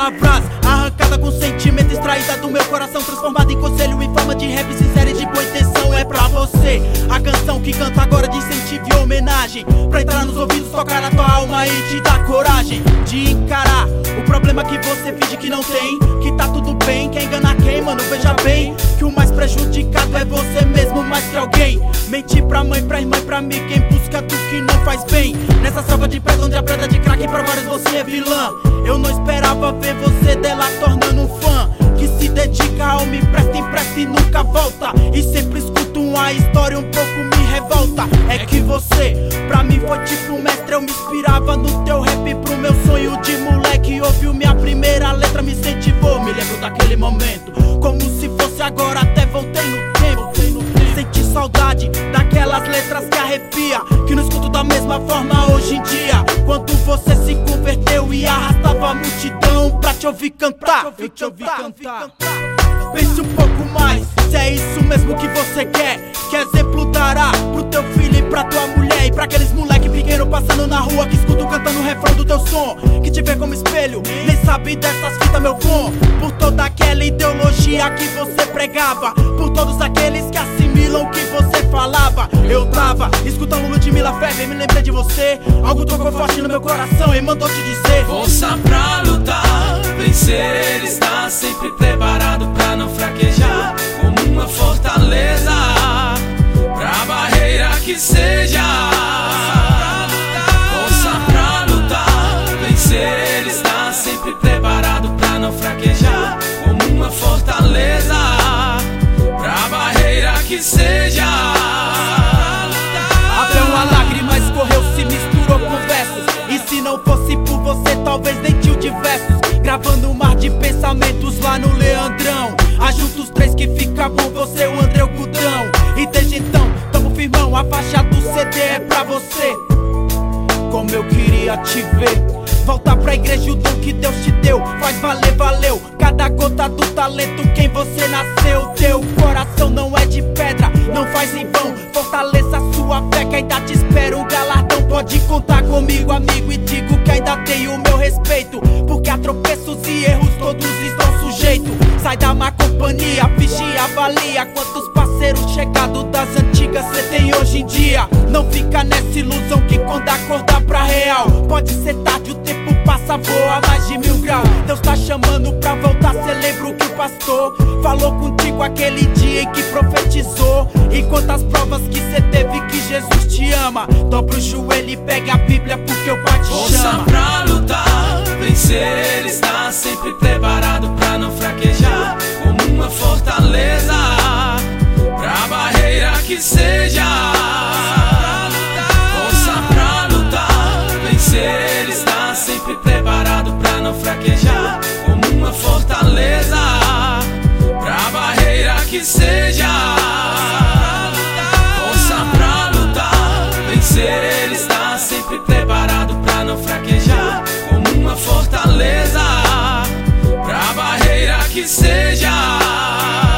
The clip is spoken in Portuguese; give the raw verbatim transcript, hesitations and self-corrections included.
palavras arrancada com sentimento, extraída do meu coração, transformada em conselho em forma de rap sincero e de boa intenção. É pra você a canção que canto agora de incentivo e homenagem, pra entrar nos ouvidos, tocar na tua alma e te dar coragem de encarar o problema que você finge que não tem, que tá tudo bem. Quer enganar quem, mano? Veja bem que o mais prejudicado é você mesmo mais que alguém. Mentir pra mãe, pra irmã e pra mim, quem busca do que não faz bem. Nessa selva de pedra onde a preda de crack pra vários você é vilã. Eu não esperava ver você dela tornando um fã que se dedica ao me presta, empresta e nunca volta. E sempre escuto uma história um pouco me revolta. É que você pra mim foi tipo um mestre, eu me inspirava no teu rap pro meu sonho de moleque. Ouviu minha primeira letra, me incentivou, me lembro daquele momento como se fosse agora, até voltei no tempo. Senti saudade daquelas letras que arrepia, que não escuto da mesma forma hoje em dia. Quando você se converteu e arrastava a multidão pra te ouvir cantar, eu te ouvi cantar. Pense um pouco mais, se é isso mesmo que você quer. Que exemplo dará pro teu filho e pra tua mulher, e pra aqueles moleque pequeno passando na rua que escutam cantando o refrão do teu som, que te vê como espelho, nem sabe dessas fitas, meu bom. Por toda aquela ideologia que você pregava, por todos aqueles que assimilam o que você falava. Eu tava escutando Ludmilla Febre e me lembrei de você. Algo tocou forte no meu coração e mandou te dizer: força pra lutar, vencer, está sempre preparado pra não fraquejar, como uma fortaleza, pra barreira que seja. Força pra lutar, vencer, está sempre preparado pra não fraquejar, como uma fortaleza, pra barreira que seja. Até uma lágrima escorreu, se misturou com versos, e se não fosse por você talvez nem tio de versos. Gravando um mar de pensamentos lá no Leandrão, ajunta os três que fica bom, você, o André, o Gudão. E desde então, tamo firmão, a faixa do C D é pra você. Como eu queria te ver, volta pra igreja, o dom que Deus te deu faz valer, valeu cada gota do talento, quem você nasceu. Teu coração não é de pedra, não faz em vão, fortaleça a sua fé que ainda te espera o galardão. Pode contar comigo, amigo, e digo que ainda tenho o meu respeito, porque a tropeços e erros todos estão sujeitos. Sai da má companhia, vigia, avalia quantos parceiros chegados das antigas cê tem hoje em dia. Não fica nessa ilusão que quando acordar pra real, pode ser tarde, o tempo passa, voa mais de mil graus. Deus tá chamando pra voltar, cê lembra o que o pastor falou contigo aquele dia em que profetizou. E quantas provas que cê teve que Jesus te ama. Dobra o joelho e pega a Bíblia porque o Pai te força chama. Força pra lutar, vencer, está sempre preparado pra não fraquejar, como uma fortaleza, pra barreira que seja. Força pra lutar, vencer, está sempre preparado pra não fraquejar, como uma fortaleza, pra barreira que seja. Força pra lutar, vencer, está sempre preparado pra não fraquejar, como uma fortaleza, pra barreira que seja.